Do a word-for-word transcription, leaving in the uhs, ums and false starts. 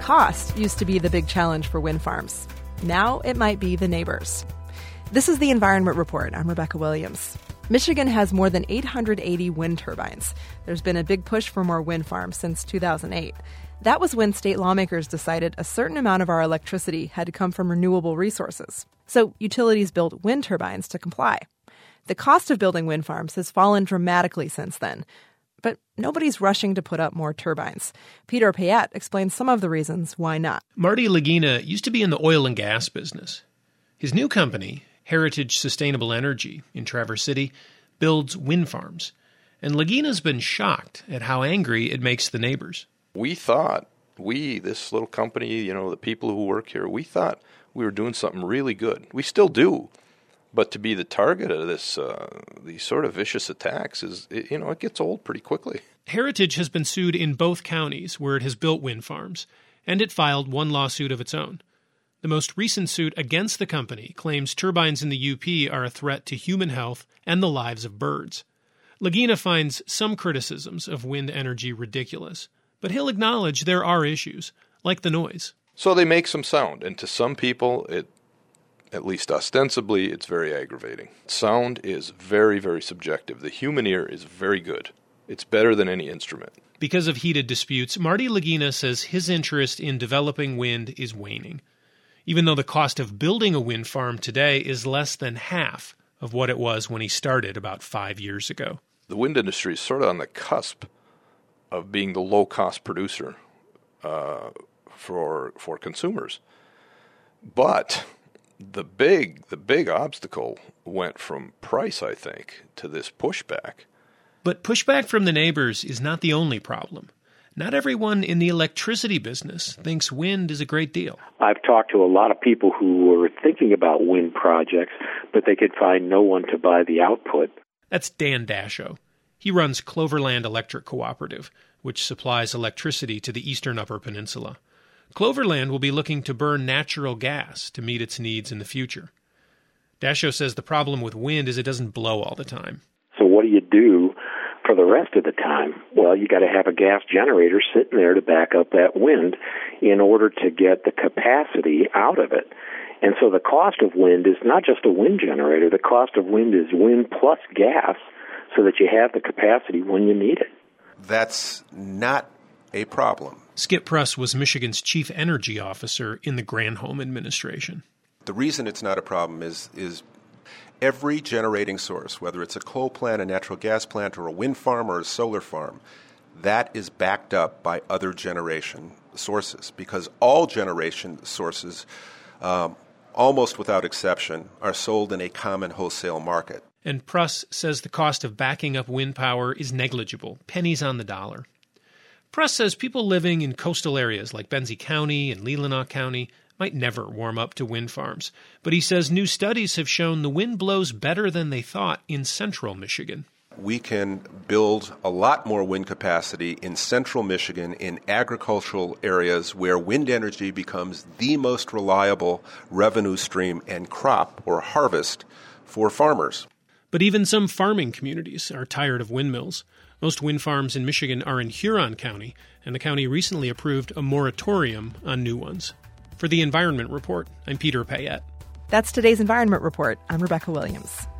Cost used to be the big challenge for wind farms. Now it might be the neighbors. This is the Environment Report. I'm Rebecca Williams. Michigan has more than eight hundred eighty wind turbines. There's been a big push for more wind farms since two thousand eight. That was when state lawmakers decided a certain amount of our electricity had to come from renewable resources. So utilities built wind turbines to comply. The cost of building wind farms has fallen dramatically since then. But nobody's rushing to put up more turbines. Peter Payette explains some of the reasons why not. Marty Lagina used to be in the oil and gas business. His new company, Heritage Sustainable Energy in Traverse City, builds wind farms. And Lagina's been shocked at how angry it makes the neighbors. We thought, we, this little company, you know, the people who work here, we thought we were doing something really good. We still do. But to be the target of this, uh, these sort of vicious attacks is, it, you know, it gets old pretty quickly. Heritage has been sued in both counties where it has built wind farms, and it filed one lawsuit of its own. The most recent suit against the company claims turbines in the U P are a threat to human health and the lives of birds. Lagina finds some criticisms of wind energy ridiculous, but he'll acknowledge there are issues, like the noise. So they make some sound, and to some people, it, at least ostensibly, it's very aggravating. Sound is very, very subjective. The human ear is very good. It's better than any instrument. Because of heated disputes, Marty Lagina says his interest in developing wind is waning, even though the cost of building a wind farm today is less than half of what it was when he started about five years ago. The wind industry is sort of on the cusp of being the low-cost producer uh, for for consumers. But the big the big obstacle went from price, I think, to this pushback. But pushback from the neighbors is not the only problem. Not everyone in the electricity business thinks wind is a great deal. I've talked to a lot of people who were thinking about wind projects, but they could find no one to buy the output. That's Dan Dasho. He runs Cloverland Electric Cooperative, which supplies electricity to the eastern Upper Peninsula. Cloverland will be looking to burn natural gas to meet its needs in the future. Dasho says the problem with wind is it doesn't blow all the time. So what do you do for the rest of the time? Well, you got to have a gas generator sitting there to back up that wind in order to get the capacity out of it. And so the cost of wind is not just a wind generator. The cost of wind is wind plus gas so that you have the capacity when you need it. That's not a problem. Skip Pruss was Michigan's chief energy officer in the Granholm administration. The reason it's not a problem is is every generating source, whether it's a coal plant, a natural gas plant, or a wind farm or a solar farm, that is backed up by other generation sources, because all generation sources, um, almost without exception, are sold in a common wholesale market. And Pruss says the cost of backing up wind power is negligible, pennies on the dollar. Pruss says people living in coastal areas like Benzie County and Leelanau County might never warm up to wind farms, but he says new studies have shown the wind blows better than they thought in central Michigan. We can build a lot more wind capacity in central Michigan in agricultural areas where wind energy becomes the most reliable revenue stream and crop or harvest for farmers. But even some farming communities are tired of windmills. Most wind farms in Michigan are in Huron County, and the county recently approved a moratorium on new ones. For the Environment Report, I'm Peter Payette. That's today's Environment Report. I'm Rebecca Williams.